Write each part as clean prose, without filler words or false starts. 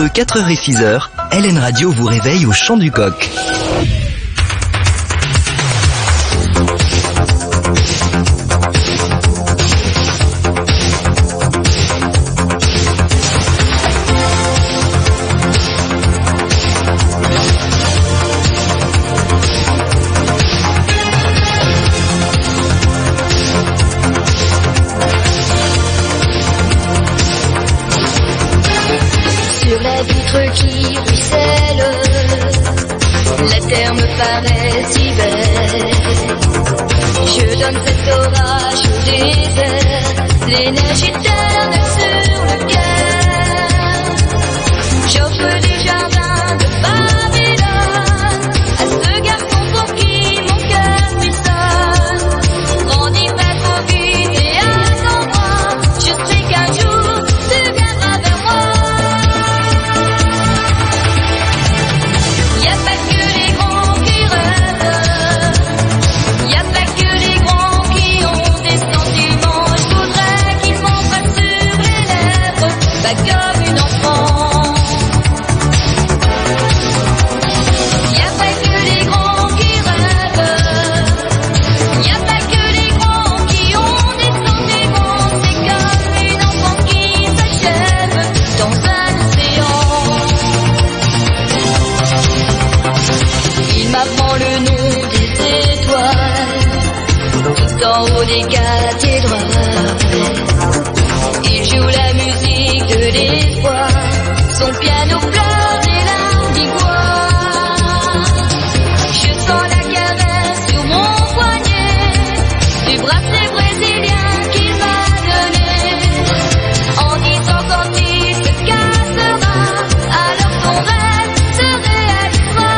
Entre 4h et 6h, LN Radio vous réveille au chant du coq. Qui ruisselle, la terre me paraît si belle. Je donne cet orage au désert, les neiges éternelles sur le cœur. J'offre des jardins de Babylone à ce garçon pour qui mon cœur frissonne. Grandis pas trop vite et attends-moi, je sais qu'un jour tu viendras vers moi. Comme une enfant. Y'a pas que les grands qui rêvent, y'a pas que les grands qui ont des sentiments. C'est comme une enfant qui s'achève dans un océan. Il m'apprend le nom des étoiles, tout en haut des cathédrales. Il joue la musique de l'espoir, son piano pleure des larmes d'ivoire. Je sens la caresse sur mon poignet, du bracelet brésilien qu'il m'a donné. En disant quand il se cassera, alors ton rêve se réalisera.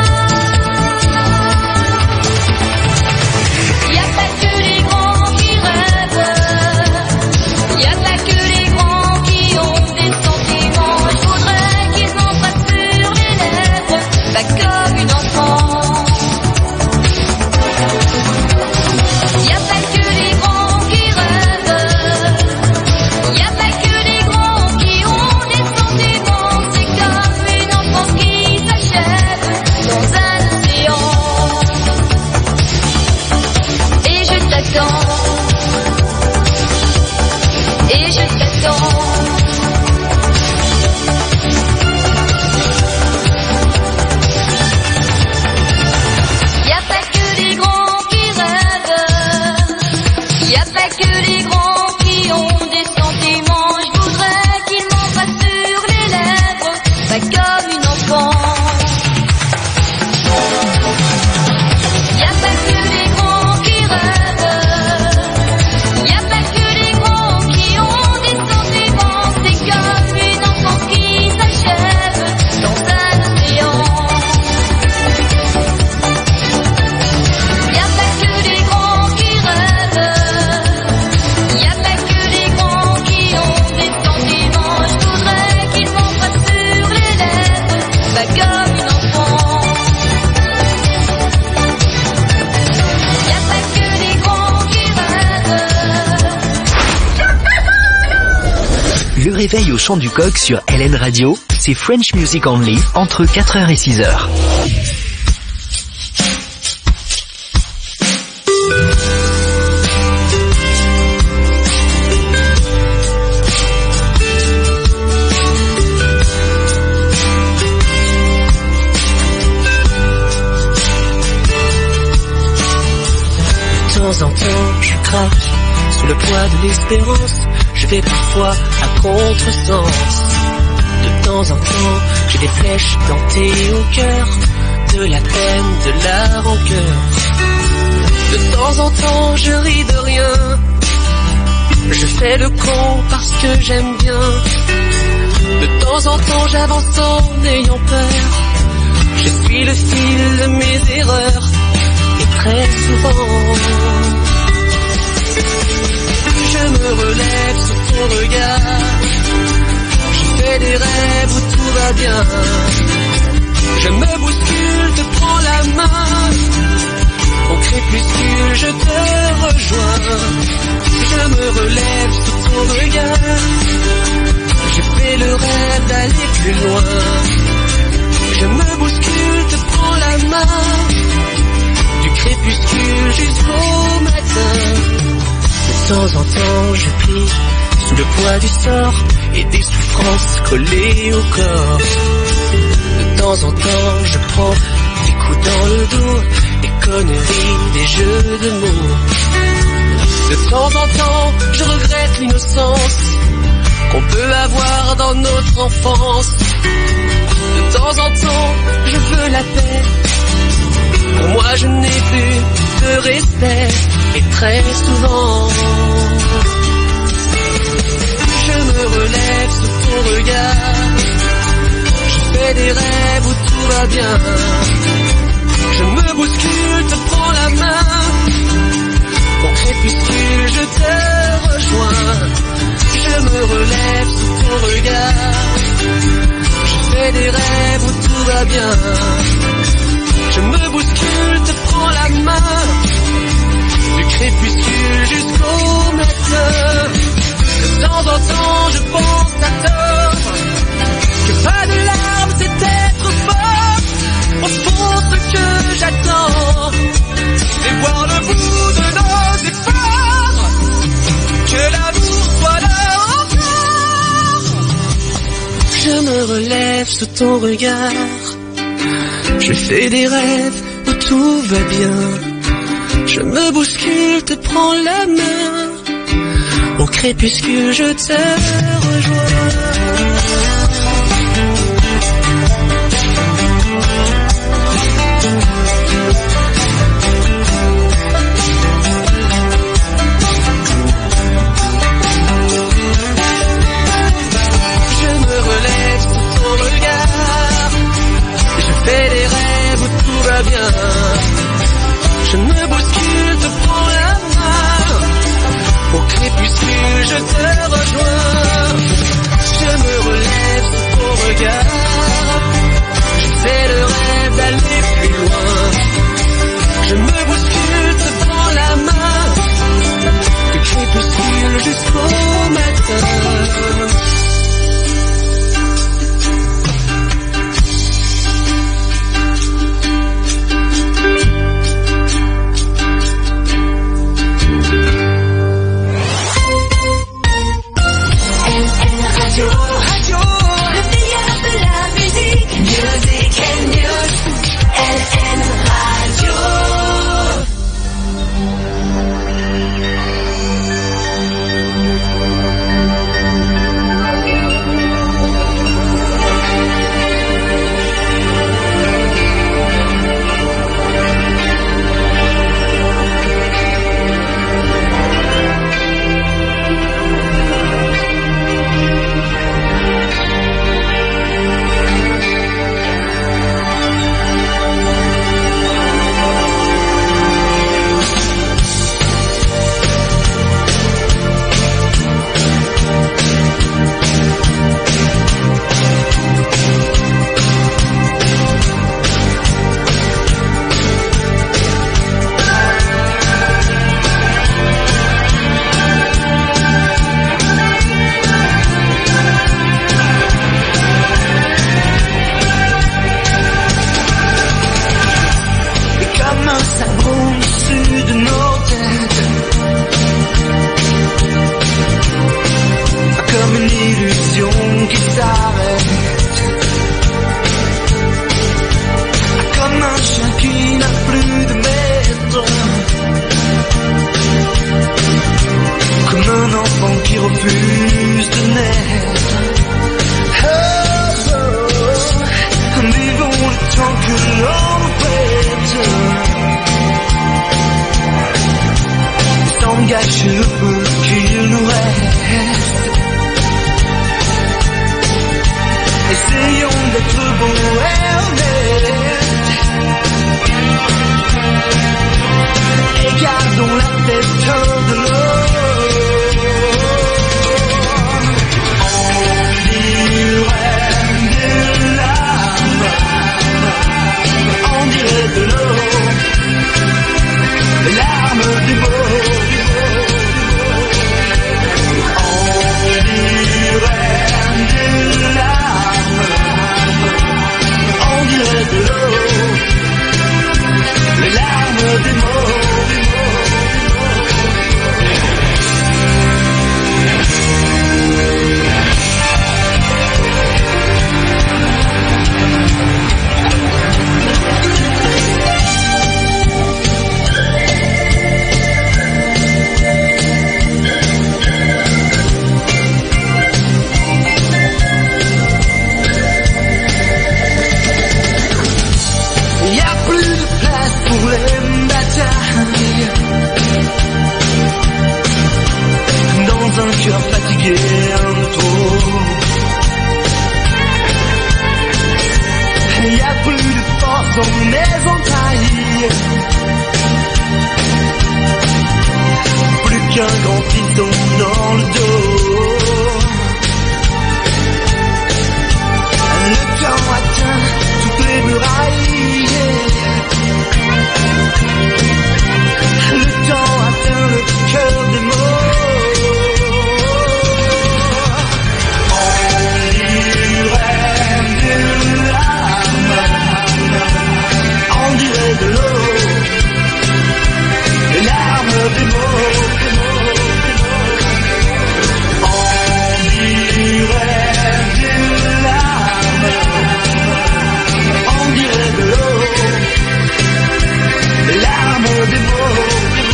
Y'a pas que les grands qui rêvent, y'a pas que les grands qui ont des sentiments. Je voudrais qu'ils m'embrassent sur les lèvres, pas comme une enfant. Y'a pas que les grands qui rêvent, y'a pas que les grands qui ont des sentiments. C'est comme une enfant qui s'achève dans un océan. Et je t'attends, et je t'attends. Y'a pas que les grands qui rêvent, y'a pas que les grands qui ont des sentiments. Je voudrais qu'ils m'embrassent sur les lèvres, pas comme une enfant. Y'a pas que les grands qui rêvent, y'a pas que les grands qui ont des sentiments. C'est comme une enfant qui s'achève dans un océan. Y'a pas que les grands qui rêvent, y'a pas que les grands qui ont des sentiments. Je voudrais qu'ils m'embrassent sur les lèvres, pas comme une enfant. Y'a pas que les grands qui rêvent. Le réveil au chant du coq sur LN Radio, c'est French Music Only entre 4h et 6h. De temps en temps, je craque sous le poids de l'espérance. Je vais parfois à contresens. De temps en temps, j'ai des flèches plantées au cœur, de la peine, de la rancœur. De temps en temps, je ris de rien. Je fais le con parce que j'aime bien. De temps en temps, j'avance en ayant peur. Je suis le fil de mes erreurs. Et très souvent, je me relève sous ton regard. Je fais des rêves où tout va bien. Je me bouscule, te prends la main. Au crépuscule, je te rejoins. Je me relève sous ton regard. Je fais le rêve d'aller plus loin. De temps en temps je plie sous le poids du sort et des souffrances collées au corps. De temps en temps je prends des coups dans le dos, des conneries, des jeux de mots. De temps en temps je regrette l'innocence qu'on peut avoir dans notre enfance. De temps en temps je veux la paix. Pour moi je n'ai plus de respect. Et très souvent je me relève sous ton regard. Je fais des rêves où tout va bien. Je me bouscule, te prends la main. Au crépuscule je te rejoins. Je me relève sous ton regard. Je fais des rêves où tout va bien. Je me bouscule, te prends la main. Du crépuscule jusqu'au matin. De temps en temps je pense à tort que pas de larmes c'est être fort. Au fond ce que j'attends, c'est voir le bout de nos efforts. Que l'amour soit là encore. Je me relève sous ton regard. Je fais des rêves où tout va bien. Je me bouscule, te prends la main. Au crépuscule je te rejoins. Je me relève sous ton regard. Je fais des rêves où tout va bien. Je me bouscule, te prends la main. Au crépuscule je te rejoins. Je me relève sous ton regard. Je fais le rêve d'aller plus loin. Je me bouscule, te prends la main. Du crépuscule jusqu'au matin. pour les batailles. Dans un cœur fatigué de trop. Il y a plus de force dans mes entrailles. Plus qu'un grand piston dans le dos. Le temps atteint toutes les murailles. Le temps atteint le cœur des mots. On dirait de l'eau, les larmes des mots. On dirait des larmes, on dirait de l'eau, les larmes des mots.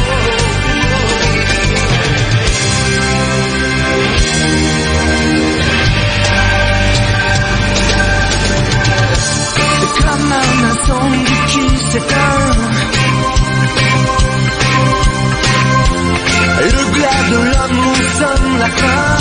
C'est comme un incendie qui s'éteint. Le glas de l'amour sonne la fin.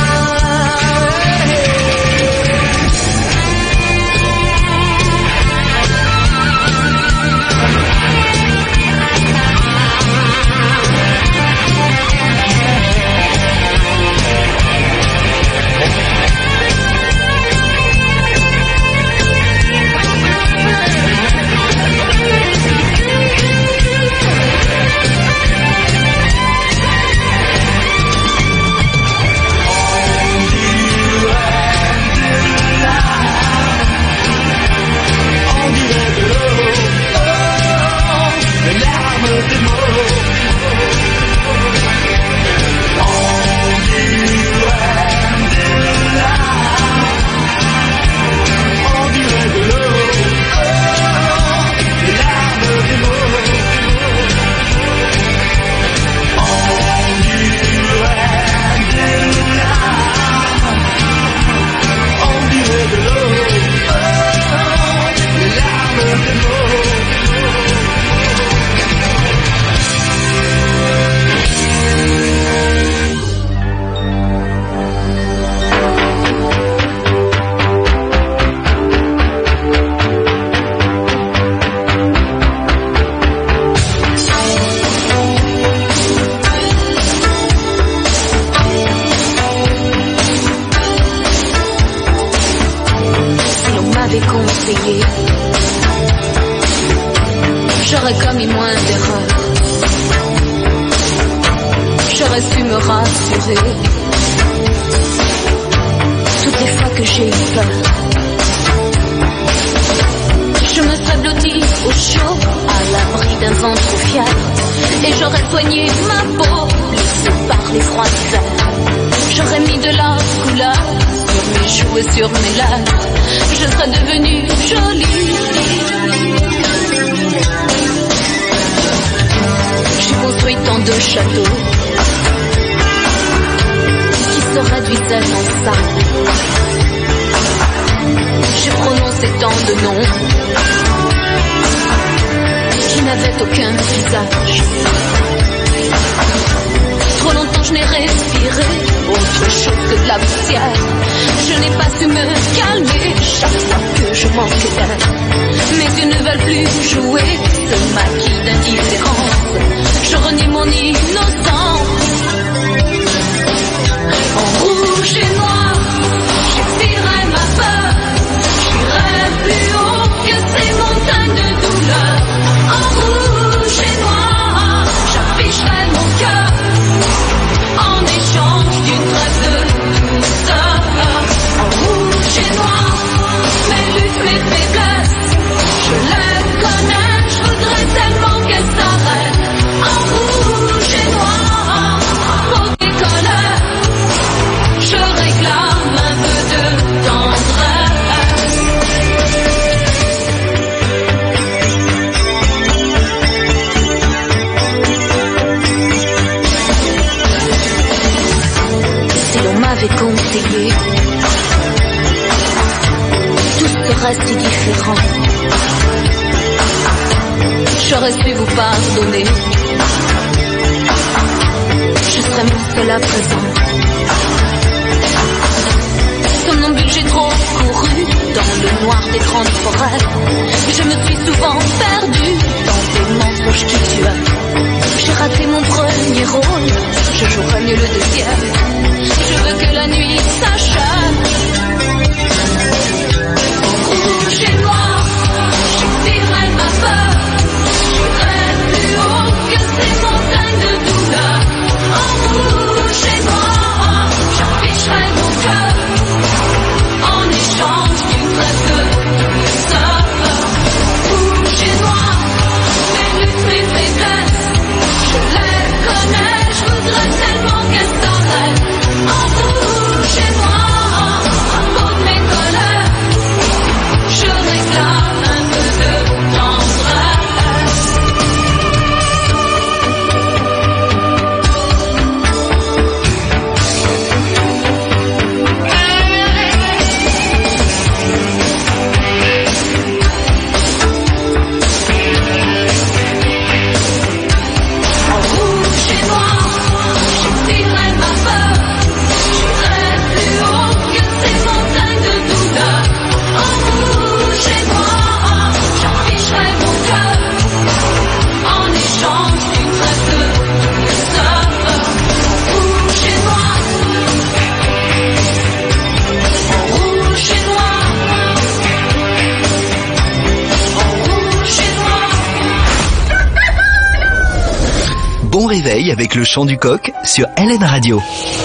J'aurais commis moins d'erreurs. J'aurais su me rassurer. Toutes les fois que j'ai eu peur, je me serais blottie au chaud, à l'abri d'un vent trop fiable. Et j'aurais soigné ma peau, blessée par les froids d'hiver. J'aurais mis de la couleur sur mes joues et sur mes lèvres. Je serais devenue jolie. J'ai construit tant de châteaux qui se réduisaient en sable. J'ai prononcé tant de noms qui n'avaient aucun visage. Trop longtemps je n'ai respiré autre chose que de la poussière. Je n'ai pas su me calmer chaque fois que je manquais d'air. Mes yeux ne veulent plus jouer ce maquis d'indifférence. Je renie mon innocence. En rouge et noir, j'expirerai ma peur. J'irai plus haut que ces montagnes de douleur. En rouge et noir, j'afficherai mon cœur en échange d'une trêve de douceur. En rouge et noir, mes luttes, mes faiblesses, je les connais, je voudrais tellement qu'elles s'arrêtent. j'aurais su vous pardonner. Je serais mon seul à présent. Somnambule, j'ai trop couru dans le noir des grandes forêts. Je me suis souvent perdue dans des mensonges qui tuaient. J'ai raté mon premier rôle, je jouerai mieux le deuxième. Je veux que la nuit s'achève. Rouge et noir, j'expirerai ma peur. J'irai plus haut que ces montagnes de douleur. En rouge et noir, j'afficherai mon cœur. En échange d'une trêve de douceur. Rouge et noir, mes luttes, mes faiblesses, je les connais, je voudrais tellement qu'elles s'arrêtent. En rouge et noir, à cause de mes colères, je réclame un peu de tendresse. En rouge et noir, j'expirerai ma peur. J'irai plus haut que ces montagnes de douleur. En rouge et noir, j'afficherai mon cœur. En échange d'une trêve de douceur. Rouge et noir. En rouge et noir. En rouge et noir. Bon réveil avec le chant du coq sur LN Radio.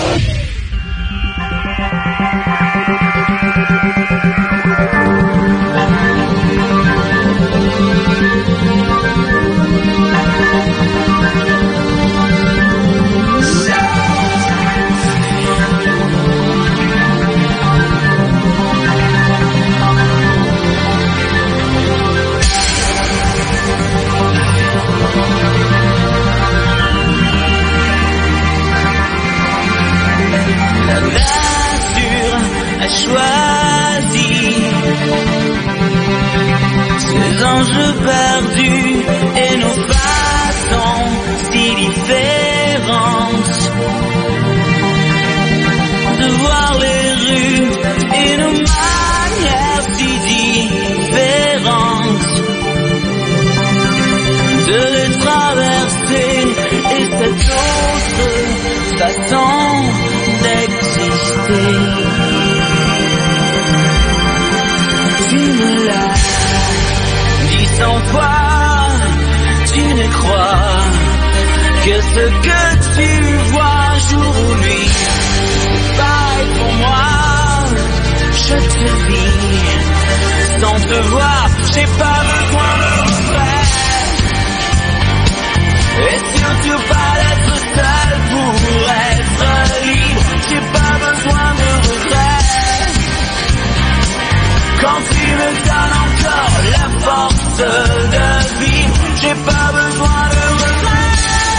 La nature a choisi ces anges perdus et nos façons si différentes de voir les rues et nos manières si différentes de les traverser et cette autre façon d'exister. Tu me l'as dit 100 fois, tu ne crois que ce que tu vois jour ou nuit. C'est pareil pour moi, je te vis sans te voir, j'ai pas besoin de regret. Et surtout pas d'être seul pour être libre. J'ai pas besoin de regret. Quand tu me donnes encore la force de vivre, j'ai pas besoin de regret.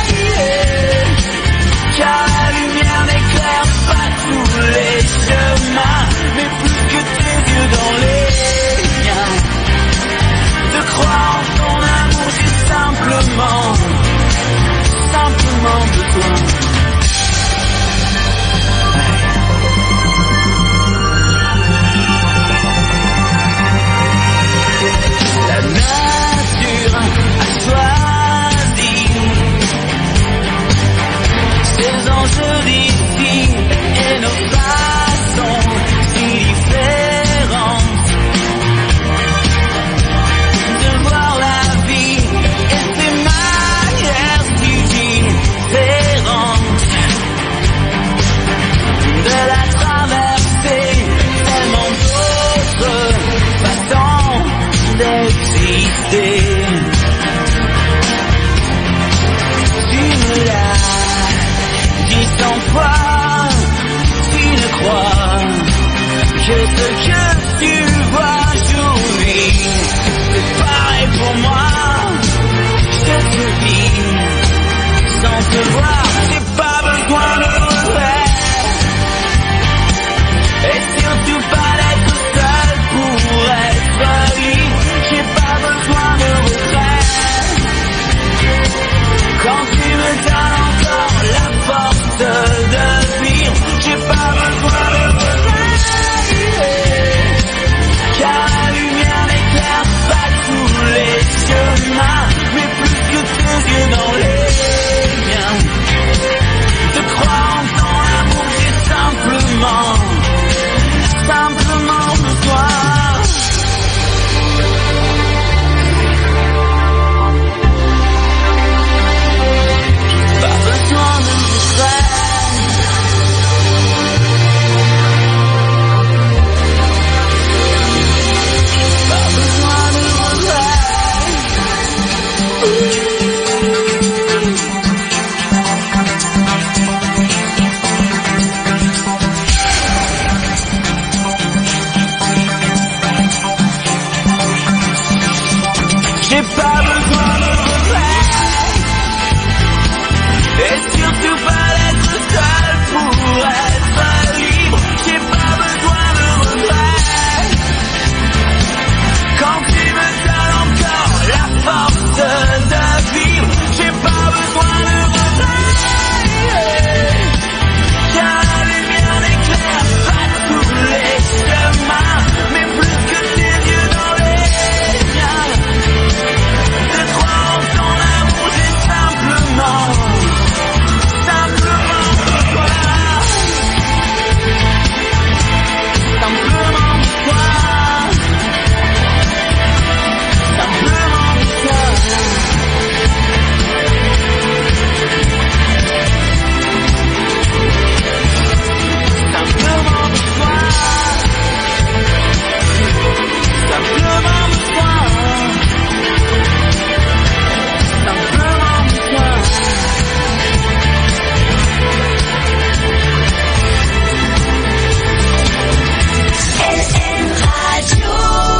Car la lumière n'éclaire pas tous les chemins, mais plus que tes yeux dans les miens. De croire en ton amour, j'ai simplement besoin. La nature a choisi ces anges d'ici et nos façons si différentes de voir la vie et ses manières si différentes de la traverser, tellement d'autres façons d'exister. Tu me l'as dit 100 fois, tu ne crois que ce que tu vois jour ou nuit. C'est pareil pour moi, je te vis sans te voir, j'ai pas besoin de regret. Et surtout pas d'être seul pour être libre. J'ai pas besoin de regret. J'ai pas besoin de regret, et surtout pas d'être seul pour être libre. J'ai pas besoin de regret, quand tu me donnes encore la force de vivre. J'ai pas besoin de regret, car la lumière n'éclaire pas tous les chemins, mais plus que tes yeux dans les miens. De croire en ton amour, j'ai simplement toi. Simplement toi. Simplement toi. Simplement toi. Simplement toi. Simplement toi. LN Radio.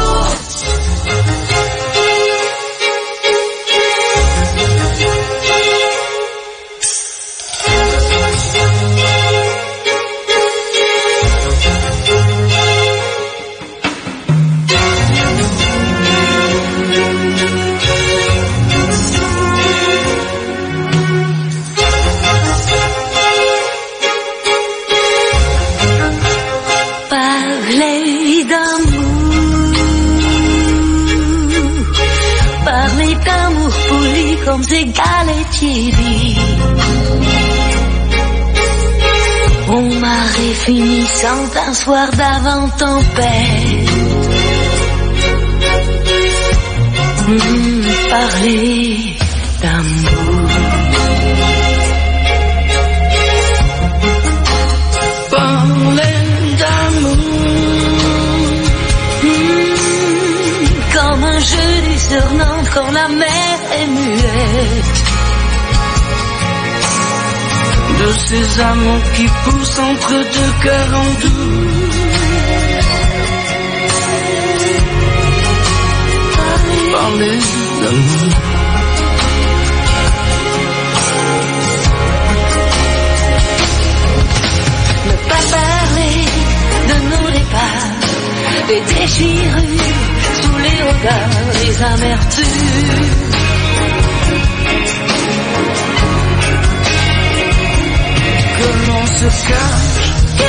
Parler d'amour poli comme des galetiers vides. On marée finissante un soir d'avant tempête. Parler d'amour. Parler d'amour, Comme un jeu dissonant quand la mer est muette. de ces amours qui poussent entre deux cœurs en doute. Parler d'amour. Ne pas parler de nos départs, des déchirures sous les regards, les amertumes. Que l'on se cache,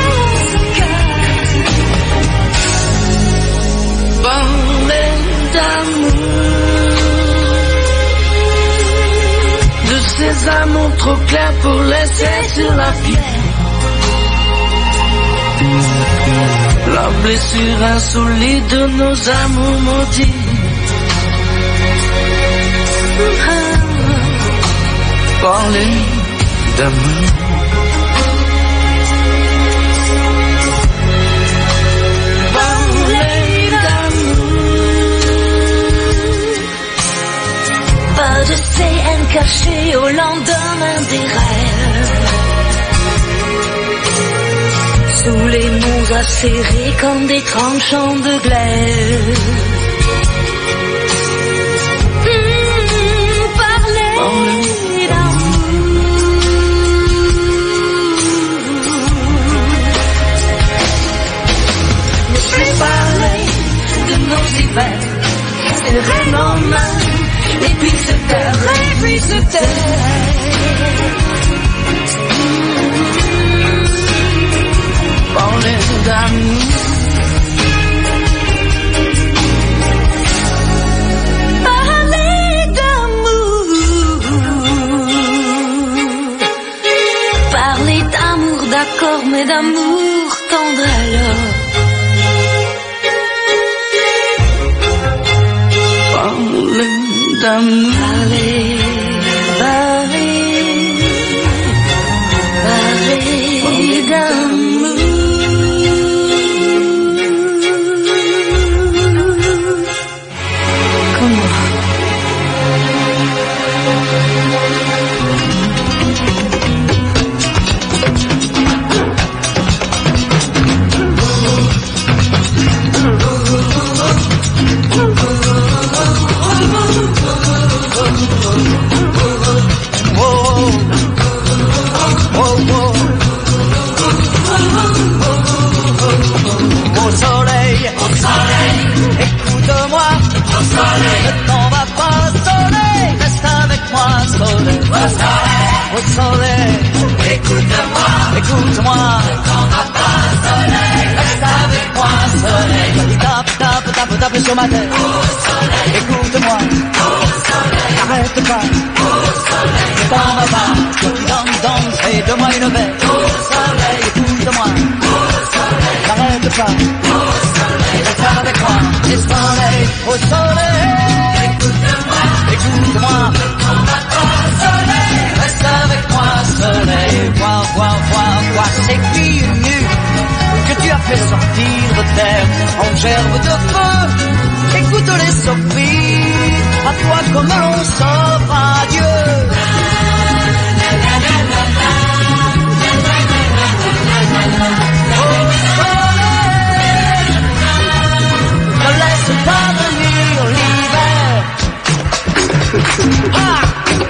parler d'amour, de ces amours trop clairs pour laisser sur la pierre la blessure insolite de nos amours maudits. Parler d'amour. Pas de CN caché au lendemain des rêves. Sous les monts acérés comme des tranchants de glaive. Parler d'amour. Ne plus parler de nos hivers. Serrer nos mains. Et puis se taire, et puis se taire. Parler d'amour. Parler d'amour. Parler d'amour, d'accord, mais d'amour tendre alors. Parler d'amour. Parler, parler d'amour. Comment Au soleil, écoute-moi, ne t'en va pas, soleil, reste avec moi, soleil, au soleil, écoute-moi, ne t'en va pas, soleil, reste avec moi, soleil, tape sur ma tête, écoute-moi, n'arrête pas, ne t'en va pas, toi qui danse, fais-de-moi une bête, écoute-moi, n'arrête pas, reste avec moi, et soleil, au soleil, écoute-moi, reste avec moi, soleil, vois ces filles nues que tu as fait sortir de terre en gerbe de feu, écoute-les s'offrir à toi comme l'on s'offre à Dieu. Ne laisse pas venir l'hiver. Ah!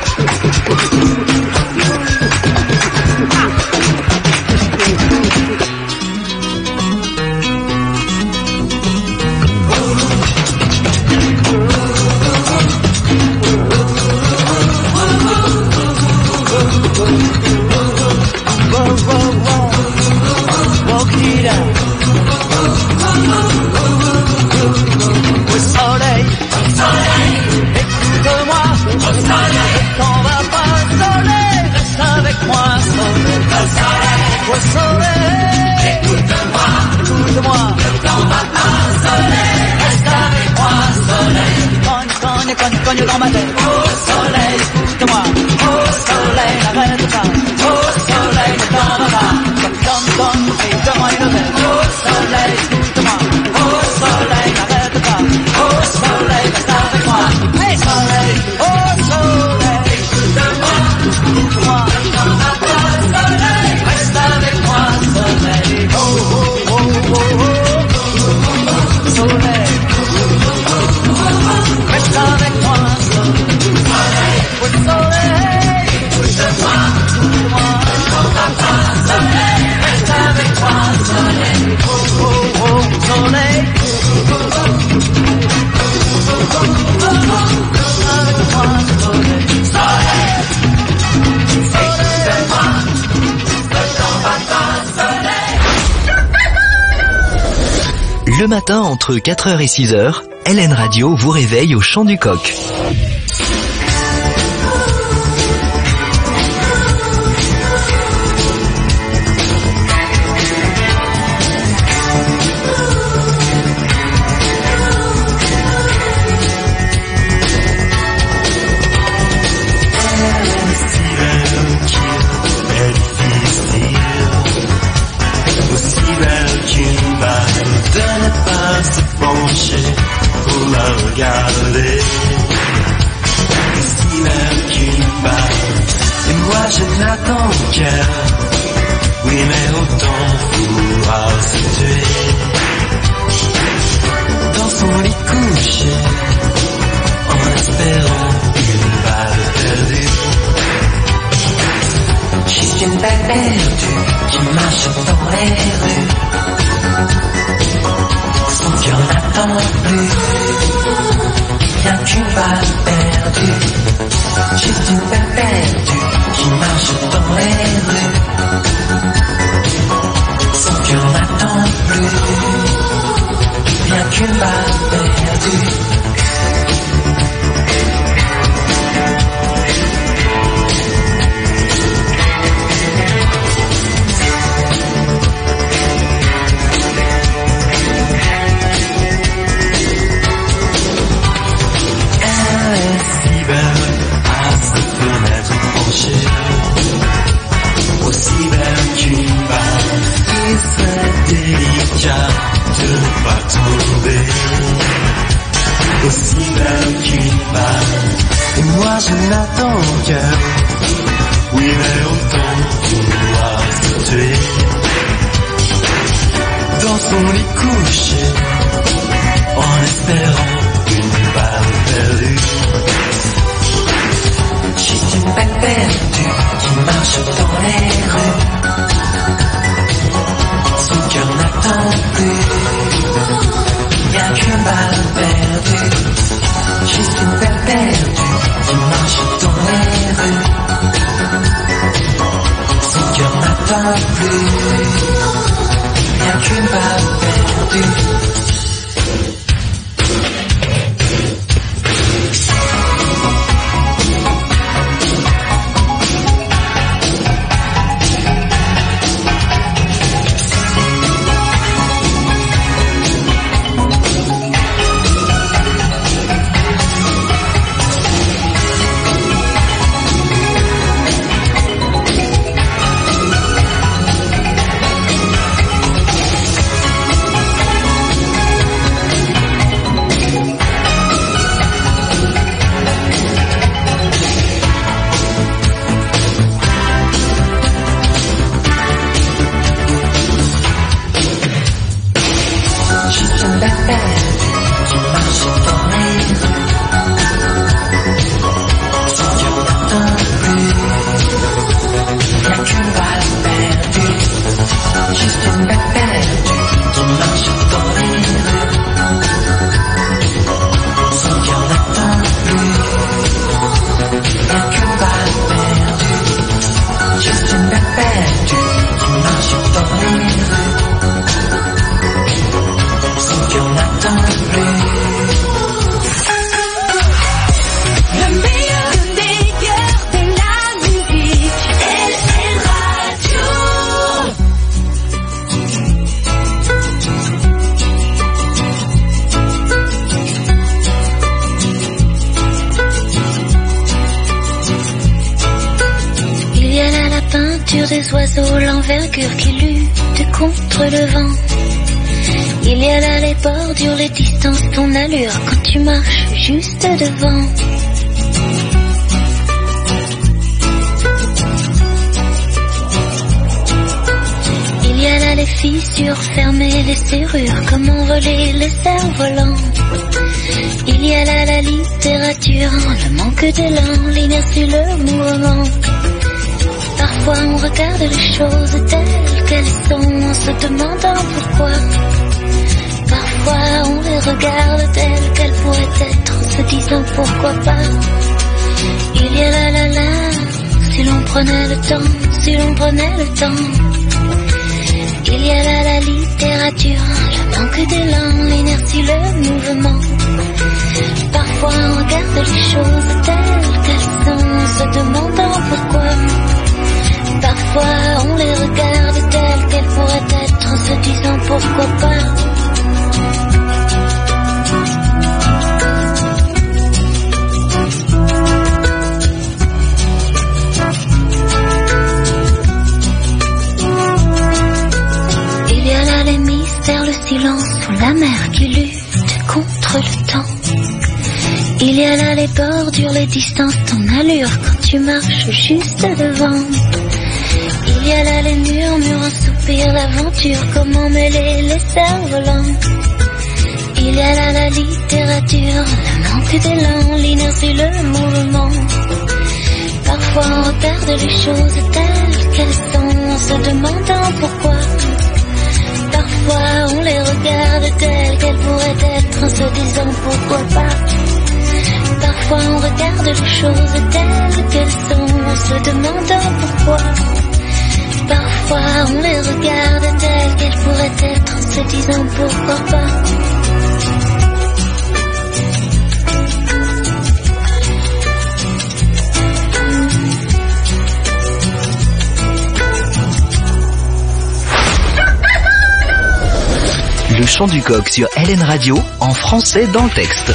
Au soleil, écoute-moi, ne t'en va pas, soleil, reste avec moi, soleil, au soleil, écoute-moi, ne t'en va pas, soleil, reste avec moi, soleil, cogne dans ma tête, au soleil, écoute-moi, au soleil, n'arrête pas, au soleil, ne t'en va pas, donne, fais-moi une bête, au soleil, écoute-moi, au soleil, n'arrête pas, au soleil, reste avec moi, hey, soleil, au soleil, écoute-moi, ne t'en va pas, soleil, reste avec moi, soleil, soleil, reste avec moi, soleil, au soleil, écoute-moi, ne t'en va pas, soleil, reste avec moi, soleil, soleil. Le matin entre 4h et 6h, LN Radio vous réveille au chant du coq. Pour la regarder, si même qu'une balle, et moi je n'attends qu'elle, oui mais autant pourra se tuer, dans son lit couché, en espérant une balle perdue. J'ai une balle perdue qui marche dans les rues, son cœur n'attend plus, rien qu'une balle perdue. J'ai une balle perdue qui marche dans les rues, son cœur n'attend plus, rien qu'une balle perdue. Aussi belle qu'une balle, il serait délicat de ne pas tomber. Aussi belle qu'une balle, et moi je n'attends qu'elle, oui mais autant pouvoir se tuer. Dans son lit couché, en espérant une balle perdue. perdu qui marche dans les rues. Son cœur n'attend plus, rien qu'une balle perdue. Juste une balle perdue qui marche dans les rues. Son cœur n'attend plus, rien qu'une balle perdue. Des oiseaux, l'envergure qui lutte contre le vent. Il y a là les bordures, les distances, ton allure quand tu marches juste devant. Il y a là les fissures, fermer les serrures, comment voler les cerfs-volants. Il y a là la littérature, le manque d'élan, l'inertie, le mouvement. Parfois on regarde les choses telles qu'elles sont en se demandant pourquoi. Parfois on les regarde telles qu'elles pourraient être en se disant pourquoi pas. Il y a la, si l'on prenait le temps, si l'on prenait le temps. Il y a là la littérature, le manque d'élan, l'inertie, le mouvement. Parfois on regarde les choses telles qu'elles sont en se demandant pourquoi. Parfois on les regarde telles qu'elles pourraient être en se disant pourquoi pas. Il y a là les mystères, le silence ou la mer qui lutte contre le temps. Il y a là les bordures, les distances, ton allure quand tu marches juste devant. Il y a là les murmures, un soupir, l'aventure, comment mêler les cerfs-volants. Il y a là la littérature, le manque d'élan, l'inertie, le mouvement. Parfois on regarde les choses telles qu'elles sont en se demandant pourquoi. Parfois on les regarde telles qu'elles pourraient être en se disant pourquoi pas. Parfois on regarde les choses telles qu'elles sont en se demandant pourquoi. Parfois on les regarde telles qu'elles pourraient être en se disant pourquoi pas. Le chant du coq sur LN Radio, en français dans le texte.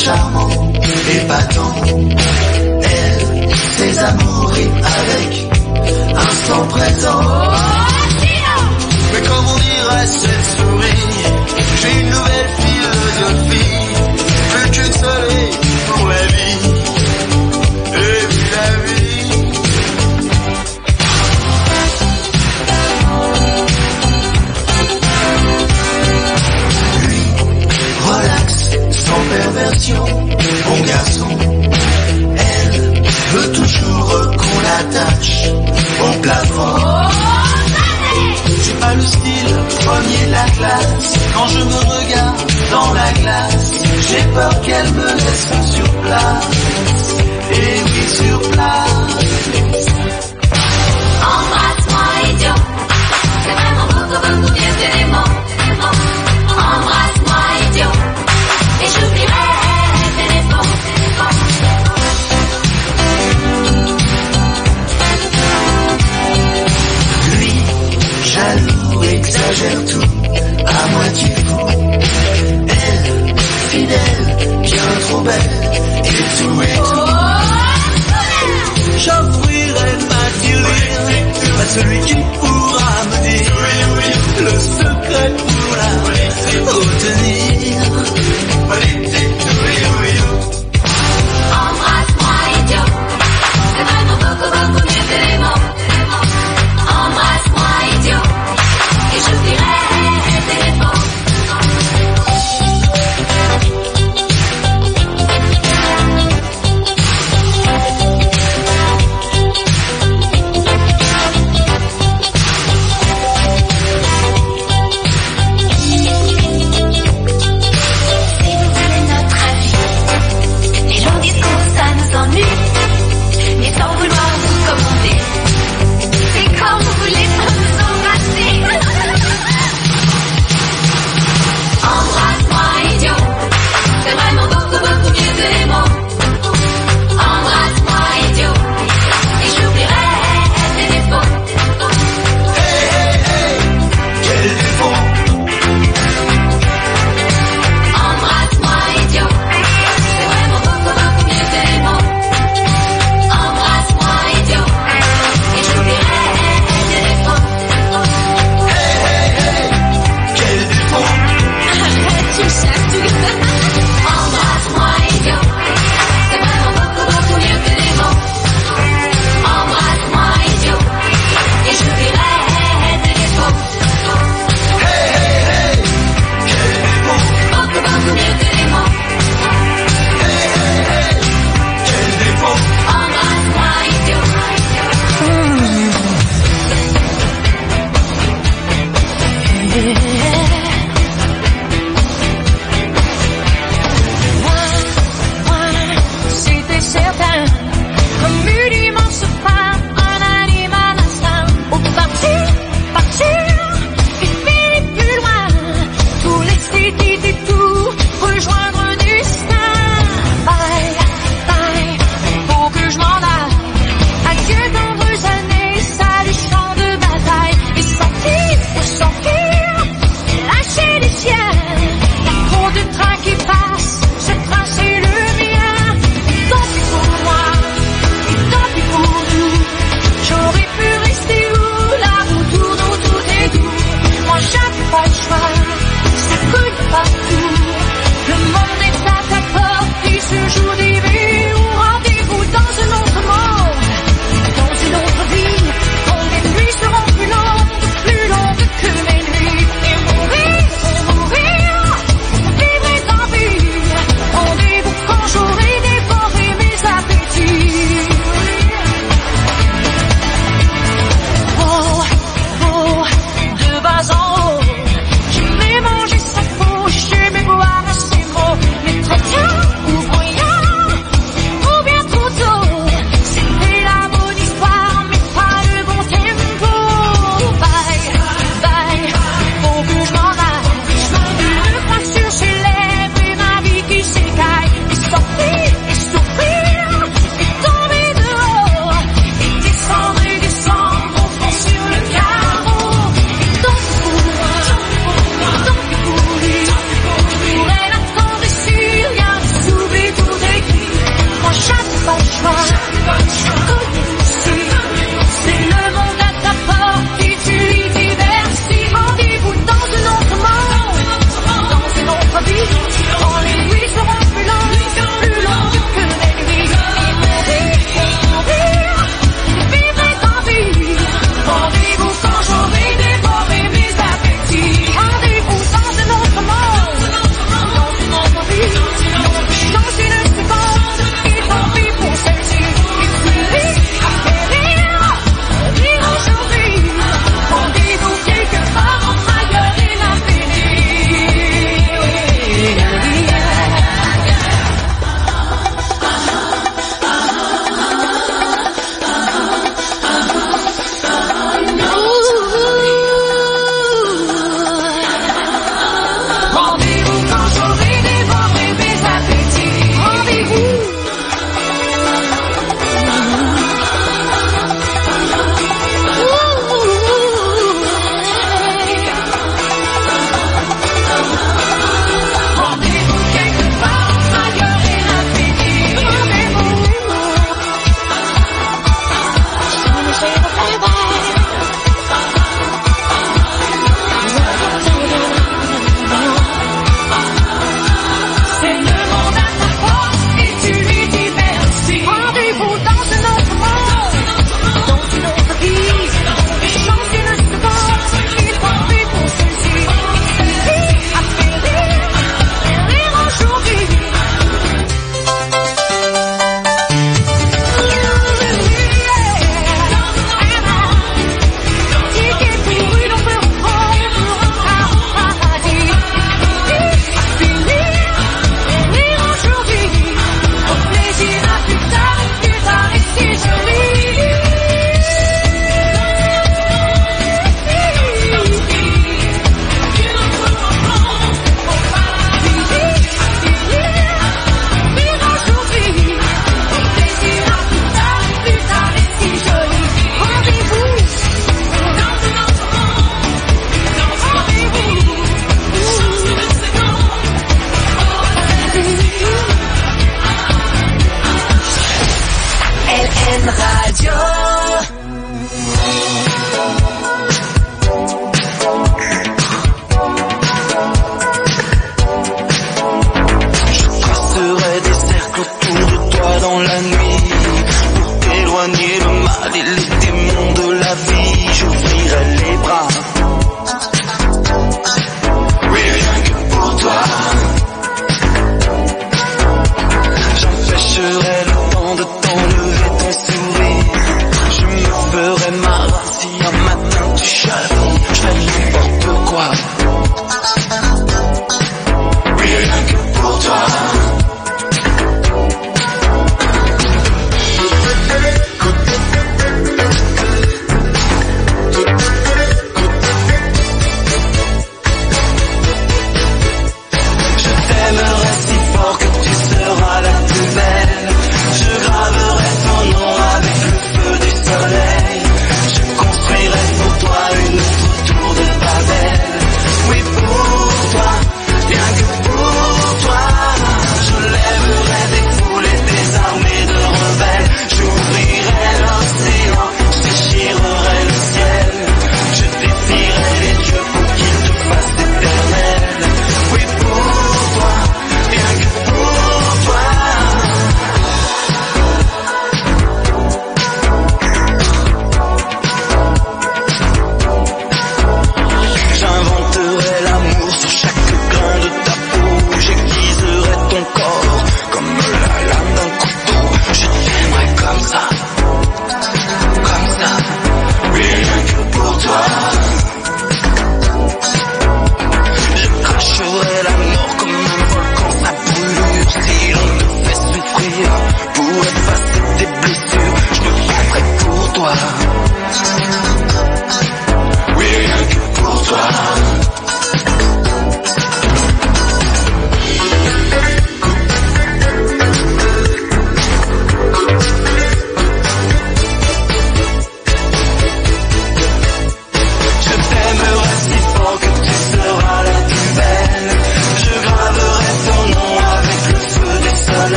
Charmant, épatant, elle, ses amours avec pas le style premier de la classe. Quand je me regarde dans la glace, j'ai peur qu'elle me laisse sur place. Et oui, sur place. Embrasse-moi, idiot. C'est vraiment beaucoup mieux que les mots. Embrasse-moi, idiot. Et j'oublierai tes défauts. Lui, jaloux, exagère tout, à moitié fou. Elle, fidèle, bien trop belle, et tout et tout. J'offrirai ma tirelire à celui qui pourra me dire le secret pour la retenir. Embrasse-moi, idiot. C'est vraiment beaucoup mieux que les mots. Embrasse-moi, idiot. Et j'oublierai tes défauts.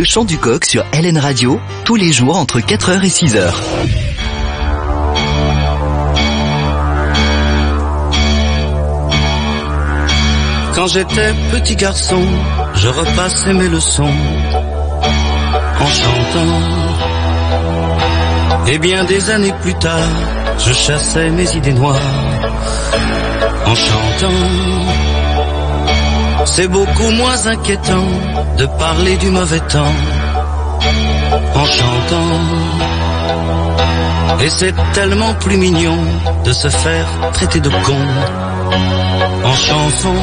Le chant du coq sur LN Radio, tous les jours entre 4h et 6h. Quand j'étais petit garçon, je repassais mes leçons en chantant. Et bien des années plus tard, je chassais mes idées noires en chantant. C'est beaucoup moins inquiétant de parler du mauvais temps en chantant. Et c'est tellement plus mignon de se faire traiter de con en chanson.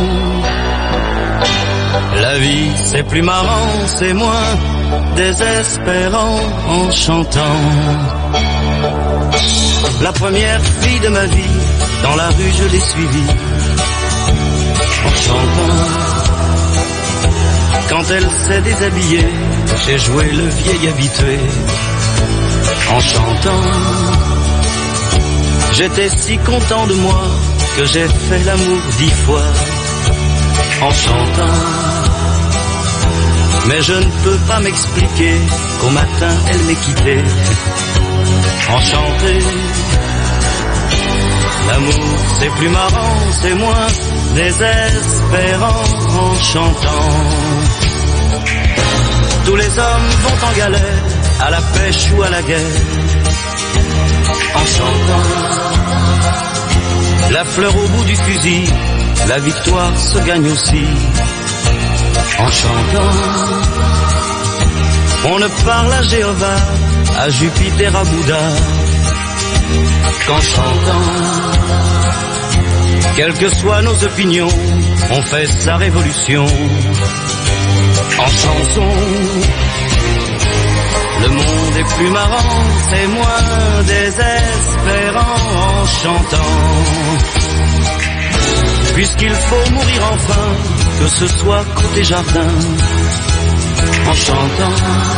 La vie c'est plus marrant, c'est moins désespérant en chantant. La première fille de ma vie, dans la rue je l'ai suivie en chantant. Quand elle s'est déshabillée, j'ai joué le vieil habitué en chantant. J'étais si content de moi que j'ai fait l'amour 10 fois en chantant. Mais je ne peux pas m'expliquer qu'au matin elle m'ait quitté enchanté. L'amour c'est plus marrant, c'est moins désespérant en chantant. Tous les hommes vont en galère, à la pêche ou à la guerre en chantant. La fleur au bout du fusil, la victoire se gagne aussi en chantant. On ne parle à Jéhovah, à Jupiter, à Bouddha qu'en chantant. Quelles que soient nos opinions, on fait sa révolution en chanson. Le monde est plus marrant, c'est moins désespérant en chantant. Puisqu'il faut mourir enfin, que ce soit côté jardin en chantant.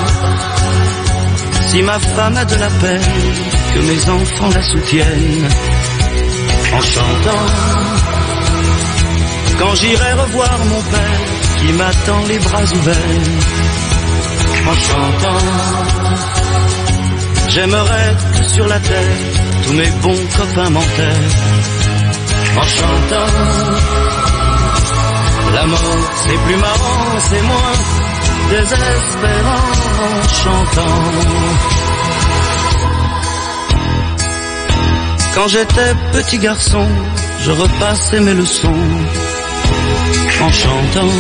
Si ma femme a de la peine, que mes enfants la soutiennent en chantant. Quand j'irai revoir mon père qui m'attend les bras ouverts en chantant. J'aimerais que sur la terre tous mes bons copains m'enterrent en chantant. La mort c'est plus marrant, c'est moins désespérant en chantant. Quand j'étais petit garçon, je repassais mes leçons en chantant.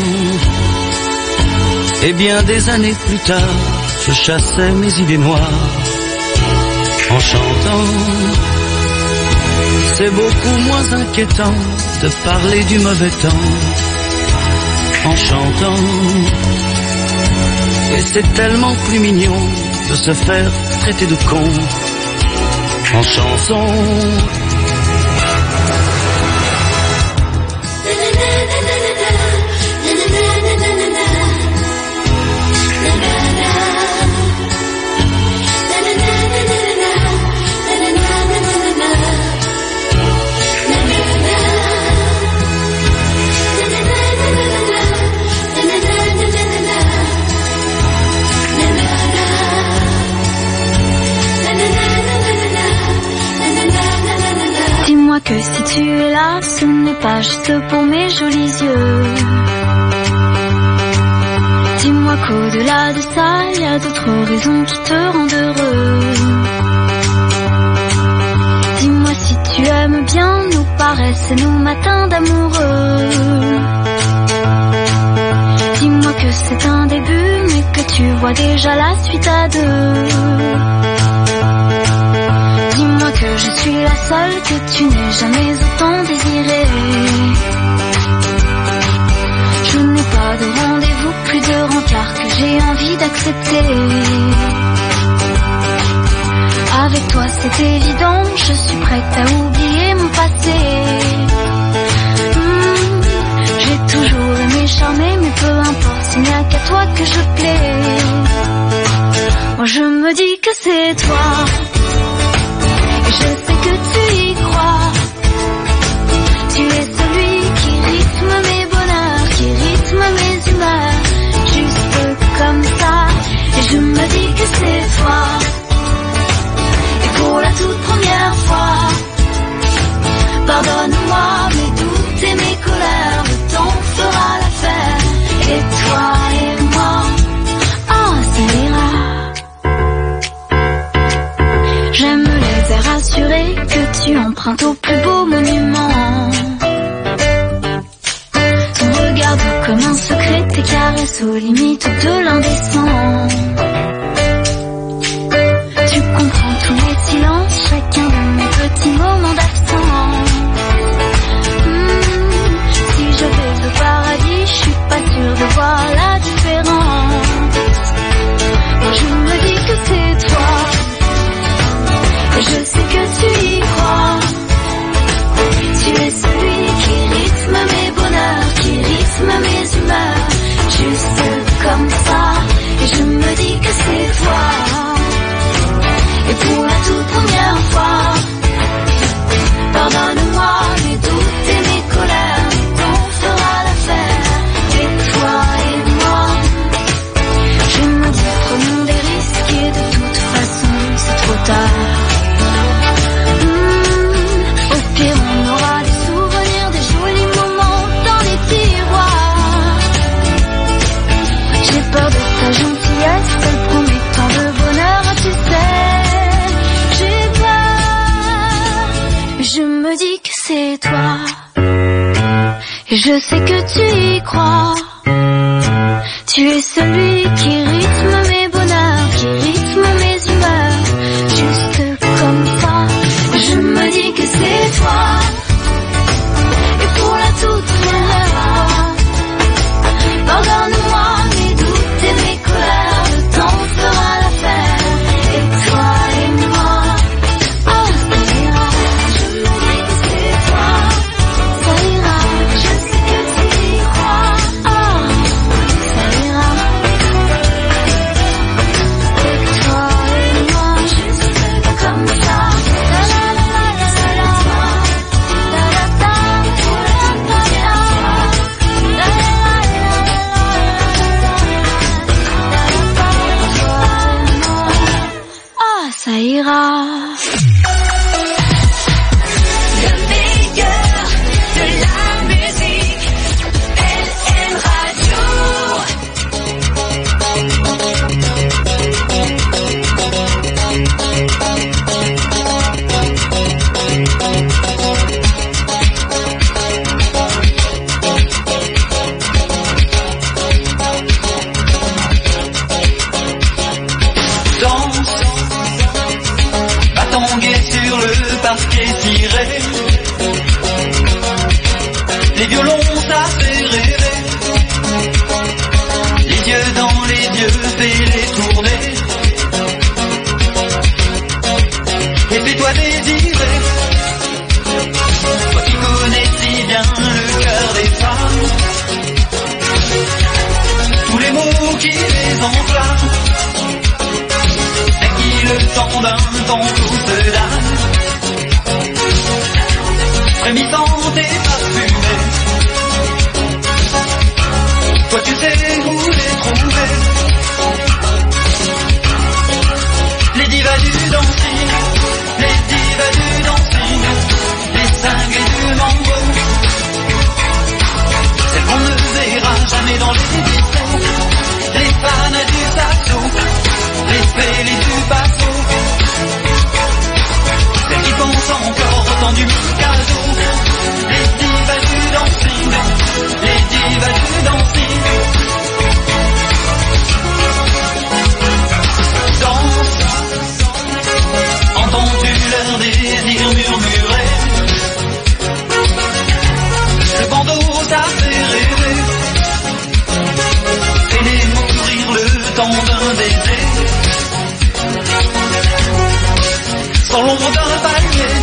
Et bien des années plus tard, je chassais mes idées noires en chantant. C'est beaucoup moins inquiétant de parler du mauvais temps en chantant. Et c'est tellement plus mignon de se faire traiter de con en chanson. Dis-moi que si tu es là, ce n'est pas juste pour mes jolis yeux. Dis-moi qu'au-delà de ça, il y a d'autres raisons qui te rendent heureux. Dis-moi si tu aimes bien nos paresses et nos matins d'amoureux. Dis-moi que c'est un début, mais que tu vois déjà la suite à deux. Dis-moi que je suis la seule que tu n'aies jamais autant désirée. Je n'ai pas de rendez-vous, plus de rencard que j'ai envie d'accepter. Avec toi c'est évident, je suis prête à oublier mon passé. J'ai toujours aimé charmer, mais peu importe, il n'y a qu'à toi que je plais. Moi je me dis que c'est toi. Je sais que tu y crois. Tu es celui qui rythme mes bonheurs, qui rythme mes humeurs. Juste comme ça, caresses aux limites de l'indécent. Tu comprends tous les silences, chacun de mes petits moments d'absence. Si je vais au paradis, je suis pas sûre de voir la différence. Moi je me dis que c'est toi, et je sais que tu y crois. Tu es celui qui rythme mes bonheurs, qui rythme mes humeurs, juste comme ça. Et je me dis que c'est toi. Et pour la toute première fois, pardonne-moi mes doutes et mes colères, on fera l'affaire, et toi et moi. Je me dis prenons des risques et de toute façon c'est trop tard. Au pire on aura des souvenirs, des jolis moments dans les tiroirs. J'ai peur de ta gentillesse, elle promet tant de bonheur, tu sais. J'ai peur, je me dis que c'est toi. Et je sais que tu y crois. Tu es celui qui rythme mes bonheurs, qui rythme mes humeurs, juste comme ça. Je me dis que c'est toi. Et pour la toute première fois, pardonne-moi mes doutes et mes colères, le temps fera l'affaire, et toi et moi. Oh, ça ira, je me dis que c'est toi. Ça ira, je sais que tu y crois. Oh, ça ira. Et toi et moi, juste comme ça. La la la la la la la. La la la, pour la première fois. La la la la. Ah, ça ira. Le meilleur de la musique, LM Radio. Danse, va tanguer sur le parquet ciré. Les violons ça fait rêver. Les yeux dans les yeux, fais-les tourner. Et fais-toi désirer. Toi qui connais si bien le cœur des femmes, tous les mots qui les enflamment. Le temps d'un tango d'âme, frémissante et parfumée. Toi tu sais où les trouver. Les divas du dancing, les divas du dancing, les cinglés du mambo, celles qu'on ne verra jamais dans les éditions. Les fans du saxo, les fêlés du bateau, celles qui pensent encore au temps du Mikado. Les divas du dancing, les divas du dancing. Danse, entends-tu leur désir murmurer? Le bandeau t'a fait rêver. Fais-les mourir le temps d'un baiser. Sans l'ombre d'un palmier,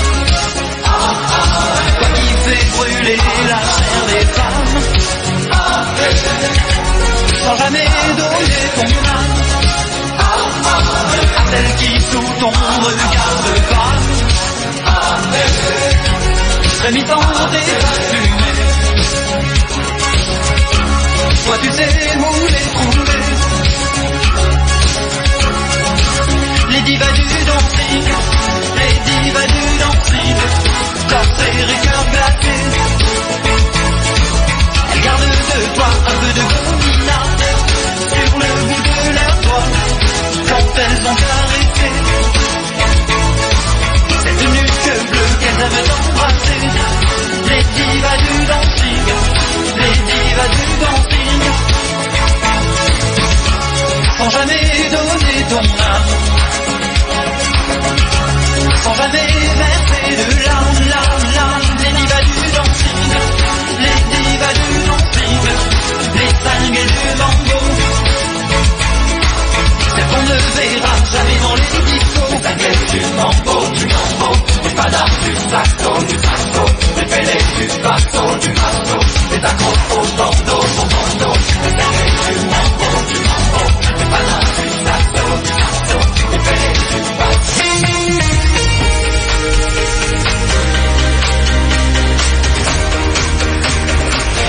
toi qui fais brûler la chair des femmes, sans jamais donner ton âme à celle qui sous ton regard de femme, frémissante et parfumée. Toi tu sais